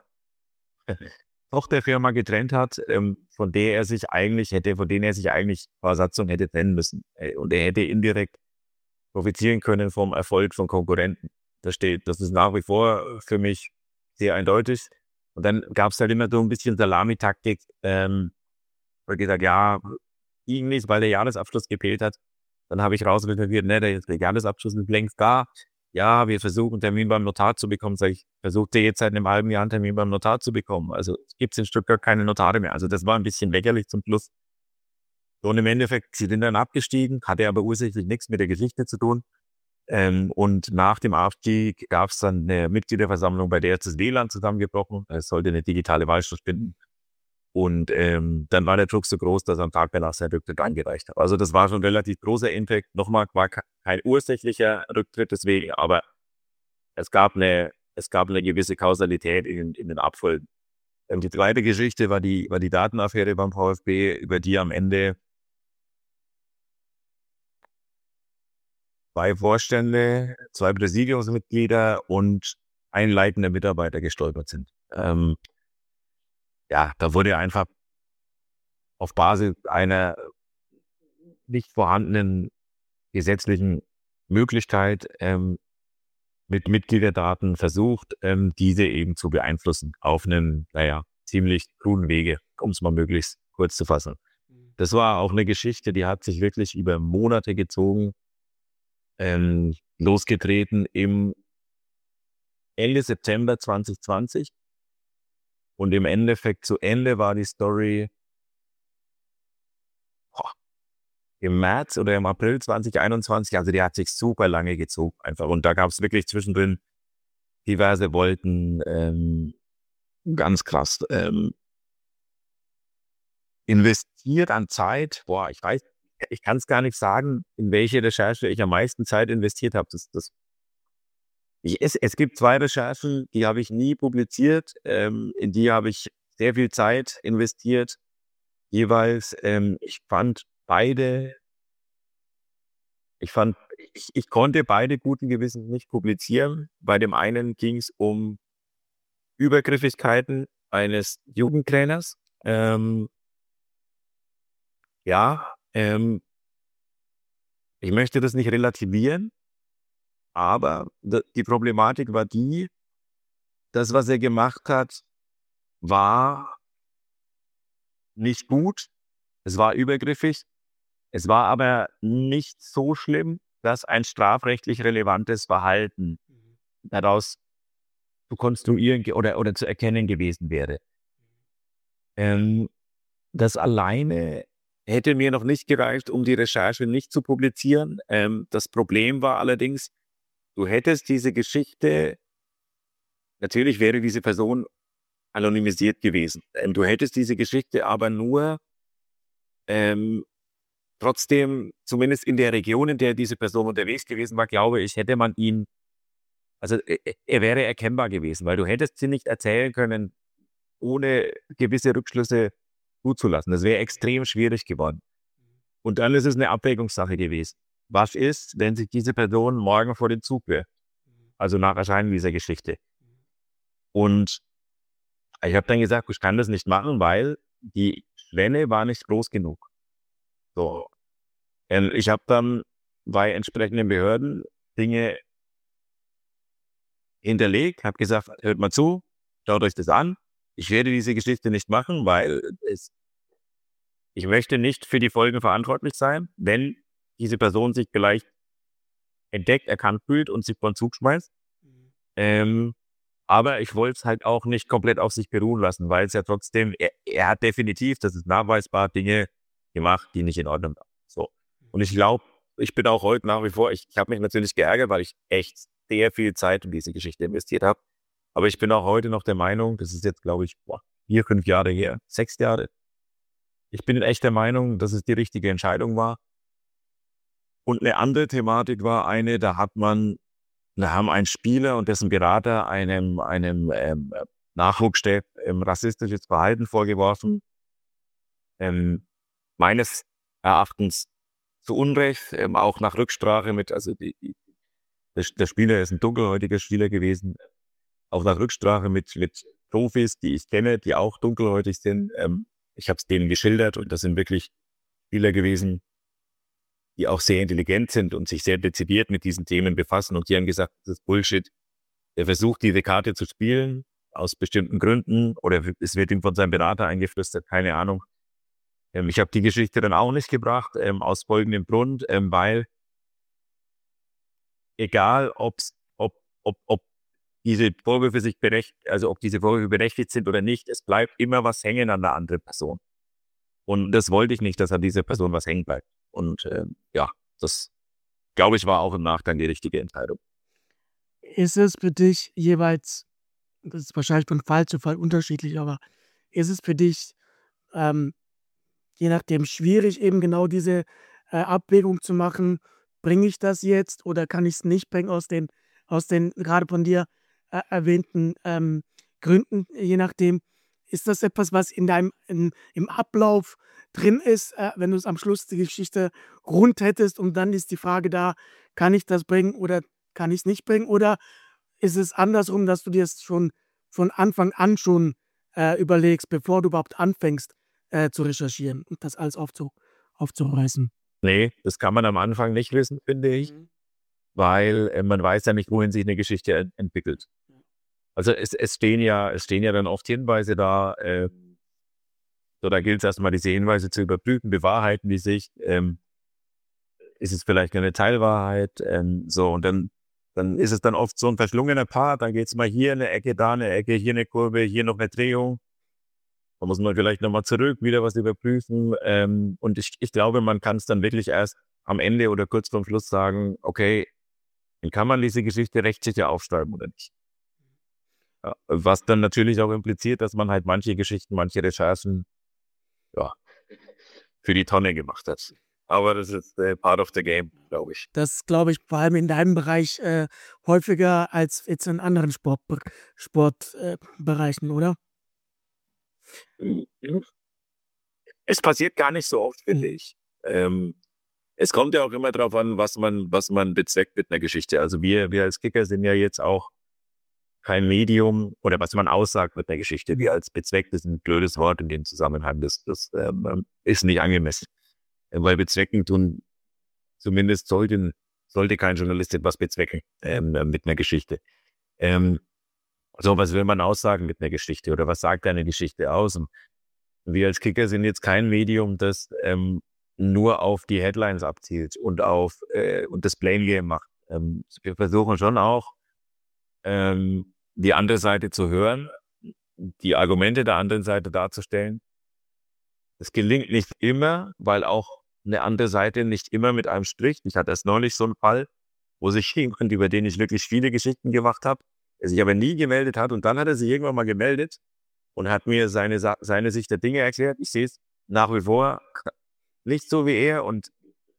Tochterfirma getrennt hat, ähm, von der er sich eigentlich hätte, von denen er sich eigentlich vor Satzung hätte trennen müssen. Äh, Und er hätte indirekt profitieren können vom Erfolg von Konkurrenten. Das steht, das ist nach wie vor für mich sehr eindeutig. Und dann gab es halt immer so ein bisschen Salamitaktik, ähm, wo ich gesagt, ja, ging nicht, weil der Jahresabschluss gefehlt hat. Dann habe ich rausrecherchiert, ne, der, der Jahresabschluss ist längst da. Ja, wir versuchen einen Termin beim Notar zu bekommen. Sag ich, versucht ihr jetzt seit einem halben Jahr einen Termin beim Notar zu bekommen. Also gibt es in Stuttgart keine Notare mehr. Also das war ein bisschen lächerlich zum Schluss. So, und im Endeffekt, sie sind dann abgestiegen, hatte aber ursächlich nichts mit der Geschichte zu tun. Ähm, und nach dem Abstieg gab es dann eine Mitgliederversammlung, bei der ist das W L A N zusammengebrochen. Es sollte eine digitale Wahl stattfinden. Und ähm, dann war der Druck so groß, dass er am Tag danach sein Rücktritt eingereicht hat. Also das war schon ein relativ großer Impact. Nochmal, war kein ursächlicher Rücktritt deswegen, aber es gab eine es gab eine gewisse Kausalität in, in den Abfolgen. Ähm, die zweite Geschichte war die, war die Datenaffäre beim VfB, über die am Ende zwei Vorstände, zwei Präsidiumsmitglieder und ein leitender Mitarbeiter gestolpert sind. Ähm, ja, da wurde einfach auf Basis einer nicht vorhandenen gesetzlichen Möglichkeit ähm, mit Mitgliederdaten versucht, ähm, diese eben zu beeinflussen auf einen, naja, ziemlich kruden Wege, um es mal möglichst kurz zu fassen. Das war auch eine Geschichte, die hat sich wirklich über Monate gezogen, ähm, losgetreten im Ende September zwanzig zwanzig und im Endeffekt zu Ende war die Story boah, im März oder im April zwanzig einundzwanzig, also die hat sich super lange gezogen einfach und da gab es wirklich zwischendrin diverse Wolken, ähm, ganz krass, ähm, investiert an Zeit, boah, ich weiß, ich kann es gar nicht sagen, in welche Recherche ich am meisten Zeit investiert habe. Das, das, ich, es, es gibt zwei Recherchen, die habe ich nie publiziert, ähm, in die habe ich sehr viel Zeit investiert, jeweils. Ähm, ich fand beide, ich fand, ich, ich konnte beide guten Gewissens nicht publizieren. Bei dem einen ging es um Übergriffigkeiten eines Jugendtrainers. Ähm, ja, ähm, ich möchte das nicht relativieren, aber d- die Problematik war die, das, was er gemacht hat, war nicht gut, es war übergriffig, es war aber nicht so schlimm, dass ein strafrechtlich relevantes Verhalten daraus zu konstruieren ge- oder, oder zu erkennen gewesen wäre. Ähm, das alleine hätte mir noch nicht gereicht, um die Recherche nicht zu publizieren. Ähm, das Problem war allerdings, du hättest diese Geschichte, natürlich wäre diese Person anonymisiert gewesen. Ähm, du hättest diese Geschichte aber nur ähm, trotzdem, zumindest in der Region, in der diese Person unterwegs gewesen war, glaube ich, hätte man ihn, also er, er wäre erkennbar gewesen, weil du hättest sie nicht erzählen können, ohne gewisse Rückschlüsse zuzulassen. Das wäre extrem schwierig geworden. Und dann ist es eine Abwägungssache gewesen. Was ist, wenn sich diese Person morgen vor den Zug wirft? Also nach Erscheinen dieser Geschichte. Und ich habe dann gesagt, ich kann das nicht machen, weil die Schwelle war nicht groß genug. So. Ähm, Ich habe dann bei entsprechenden Behörden Dinge hinterlegt, habe gesagt, hört mal zu, schaut euch das an. Ich werde diese Geschichte nicht machen, weil es, ich möchte nicht für die Folgen verantwortlich sein, wenn diese Person sich vielleicht entdeckt, erkannt fühlt und sich vor den Zug schmeißt. Ähm, aber ich wollte es halt auch nicht komplett auf sich beruhen lassen, weil es ja trotzdem, er, er hat definitiv, das ist nachweisbar, Dinge gemacht, die nicht in Ordnung waren. So. Und ich glaube, ich bin auch heute nach wie vor, ich, ich habe mich natürlich geärgert, weil ich echt sehr viel Zeit in diese Geschichte investiert habe. Aber ich bin auch heute noch der Meinung, das ist jetzt, glaube ich, boah, vier, fünf Jahre her, sechs Jahre. Ich bin echt der Meinung, dass es die richtige Entscheidung war. Und eine andere Thematik war eine, da hat man, da haben ein Spieler und dessen Berater einem, einem ähm, Nachwuchschef ähm, rassistisches Verhalten vorgeworfen. Ähm, meines Erachtens zu Unrecht, ähm, auch nach Rücksprache mit, also die, die, der, der Spieler ist ein dunkelhäutiger Spieler gewesen, auch nach Rücksprache mit, mit Profis, die ich kenne, die auch dunkelhäutig sind. Ähm, ich habe es denen geschildert und das sind wirklich Spieler gewesen, die auch sehr intelligent sind und sich sehr dezidiert mit diesen Themen befassen. Und die haben gesagt, das ist Bullshit. Er versucht, diese Karte zu spielen, aus bestimmten Gründen, oder es wird ihm von seinem Berater eingeflüstert, keine Ahnung. Ähm, ich habe die Geschichte dann auch nicht gebracht, ähm, aus folgendem Grund, ähm, weil egal ob's, ob, ob, ob diese Vorwürfe sich berechtigt, also ob diese Vorwürfe berechtigt sind oder nicht, es bleibt immer was hängen an der anderen Person. Und das wollte ich nicht, dass an dieser Person was hängen bleibt. Und äh, ja, das, glaube ich, war auch im Nachgang die richtige Entscheidung. Ist es für dich jeweils, das ist wahrscheinlich von Fall zu Fall unterschiedlich, aber ist es für dich ähm, je nachdem schwierig, eben genau diese äh, Abwägung zu machen, bringe ich das jetzt oder kann ich es nicht bringen aus den, aus den gerade von dir äh, erwähnten ähm, Gründen, je nachdem. Ist das etwas, was in deinem in, im Ablauf drin ist, äh, wenn du es am Schluss die Geschichte rund hättest und dann ist die Frage da, kann ich das bringen oder kann ich es nicht bringen? Oder ist es andersrum, dass du dir es schon von Anfang an schon äh, überlegst, bevor du überhaupt anfängst äh, zu recherchieren und das alles aufzu aufzureißen? Nee, das kann man am Anfang nicht wissen, finde ich, Mhm. weil äh, man weiß ja nicht, wohin sich eine Geschichte ent entwickelt. Also es, es stehen ja, es stehen ja dann oft Hinweise da, äh, so da gilt es erstmal, diese Hinweise zu überprüfen, bewahrheiten die sich, ähm, ist es vielleicht eine Teilwahrheit, ähm, so und dann, dann ist es dann oft so ein verschlungener Part, dann geht es mal hier eine Ecke, da eine Ecke, hier eine Kurve, hier noch eine Drehung. Da muss man vielleicht nochmal zurück, wieder was überprüfen. Ähm, und ich, ich glaube, man kann es dann wirklich erst am Ende oder kurz vorm Schluss sagen, okay, kann man diese Geschichte rechtssicher aufschreiben oder nicht? Ja, was dann natürlich auch impliziert, dass man halt manche Geschichten, manche Recherchen ja, für die Tonne gemacht hat. Aber das ist äh, part of the game, glaube ich. Das glaube ich vor allem in deinem Bereich äh, häufiger als jetzt in anderen Sportbereichen, Sport, äh, Bereichen, oder? Es passiert gar nicht so oft, finde Mhm. ich. Ähm, es kommt ja auch immer darauf an, was man, was man bezweckt mit einer Geschichte. Also wir, wir als Kicker sind ja jetzt auch kein Medium oder was man aussagt mit einer Geschichte. Wir als bezweckt ist ein blödes Wort in dem Zusammenhang. Das, das ähm, ist nicht angemessen. Weil bezwecken tun, zumindest sollten, sollte kein Journalist etwas bezwecken ähm, mit einer Geschichte. Ähm, so, was will man aussagen mit einer Geschichte oder was sagt eine Geschichte aus? Und wir als Kicker sind jetzt kein Medium, das ähm, nur auf die Headlines abzielt und auf äh, und das Blame Game macht. Ähm, wir versuchen schon auch, ähm, die andere Seite zu hören, die Argumente der anderen Seite darzustellen. Das gelingt nicht immer, weil auch eine andere Seite nicht immer mit einem spricht. Ich hatte erst neulich so einen Fall, wo sich jemand, über den ich wirklich viele Geschichten gemacht habe, der sich aber nie gemeldet hat und dann hat er sich irgendwann mal gemeldet und hat mir seine, Sa- seine Sicht der Dinge erklärt. Ich sehe es nach wie vor nicht so wie er und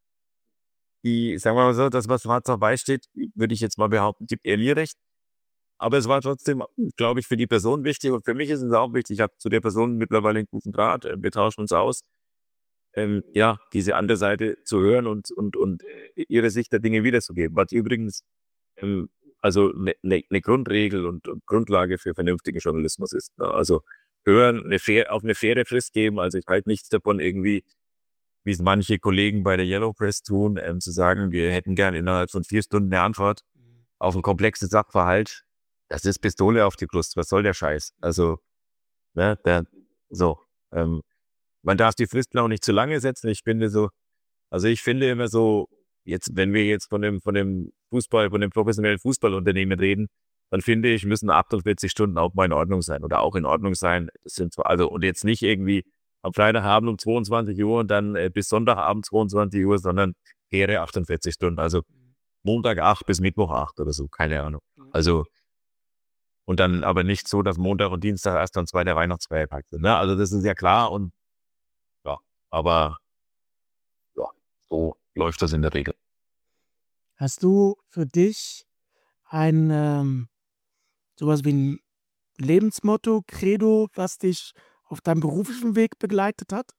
die, sagen wir mal so, das, was schwarz auf weiß steht, würde ich jetzt mal behaupten, gibt er mir recht. Aber es war trotzdem, glaube ich, für die Person wichtig und für mich ist es auch wichtig. Ich habe zu der Person mittlerweile einen guten Draht, äh, wir tauschen uns aus. Ähm, ja, diese andere Seite zu hören und, und, und äh, ihre Sicht der Dinge wiederzugeben. Was übrigens ähm, also eine ne, ne Grundregel und, und Grundlage für vernünftigen Journalismus ist. Ne? Also hören, eine fair, auf eine faire Frist geben. Also ich halte nichts davon irgendwie, wie es manche Kollegen bei der Yellow Press tun, ähm, zu sagen, wir hätten gern innerhalb von vier Stunden eine Antwort auf ein komplexes Sachverhalt. Das ist Pistole auf die Brust. Was soll der Scheiß? Also, ne, der, so, ähm, man darf die Fristen auch nicht zu lange setzen. Ich finde so, also ich finde immer so, jetzt, wenn wir jetzt von dem, von dem Fußball, von dem professionellen Fußballunternehmen reden, dann finde ich, müssen achtundvierzig Stunden auch mal in Ordnung sein oder auch in Ordnung sein. Das sind zwar, also, und jetzt nicht irgendwie am Freitagabend um zweiundzwanzig Uhr und dann äh, bis Sonntagabend zweiundzwanzig Uhr, sondern faire achtundvierzig Stunden. Also Montag acht bis Mittwoch acht oder so, keine Ahnung. Also, und dann aber nicht so, dass Montag und Dienstag erst dann zwei der Weihnachtsfeiertag sind. Ne? Also das ist ja klar und ja, aber ja, so läuft das in der Regel. Hast du für dich ein ähm, sowas wie ein Lebensmotto, Credo, was dich auf deinem beruflichen Weg begleitet hat?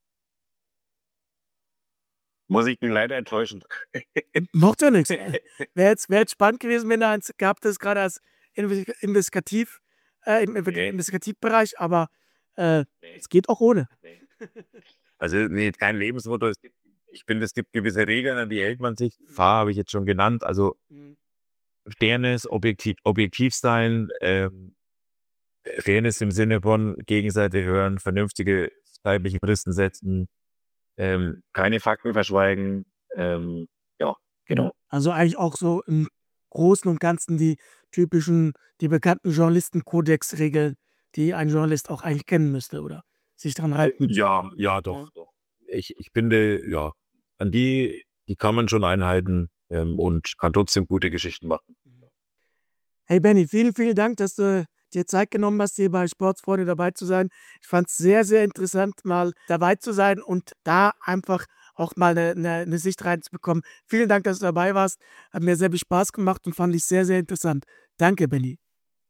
Muss ich ihn leider enttäuschen. Macht ja nichts. Wäre jetzt, wär jetzt spannend gewesen, wenn du eins gehabt hättest, gerade als Inve- Investigativ, äh, im Inve- Nee. Investigativbereich, aber äh, es geht auch ohne. Also nee, kein Lebensmotto. Es gibt, ich finde, es gibt gewisse Regeln, an die hält man sich. Fahr habe ich jetzt schon genannt. Also Fairness, objektiv, objektiv sein, ähm, Fairness im Sinne von Gegenseite hören, vernünftige zeitliche Fristen setzen, ähm, keine Fakten verschweigen. Ähm, ja, genau. Also eigentlich auch so im Großen und Ganzen die typischen, die bekannten Journalistenkodex-Regeln, die ein Journalist auch eigentlich kennen müsste, oder sich dran halten. Ja, ja, doch, doch. Ich, ich finde, ja, an die, die kann man schon einhalten ähm, und kann trotzdem gute Geschichten machen. Hey Benny, vielen, vielen Dank, dass du dir Zeit genommen hast, hier bei Sportsfreunde dabei zu sein. Ich fand es sehr, sehr interessant, mal dabei zu sein und da einfach auch mal eine, eine, eine Sicht reinzubekommen. Vielen Dank, dass du dabei warst. Hat mir sehr viel Spaß gemacht und fand ich sehr, sehr interessant. Danke, Benny.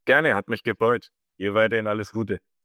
Gerne, hat mich gefreut. Ihr weiterhin alles Gute.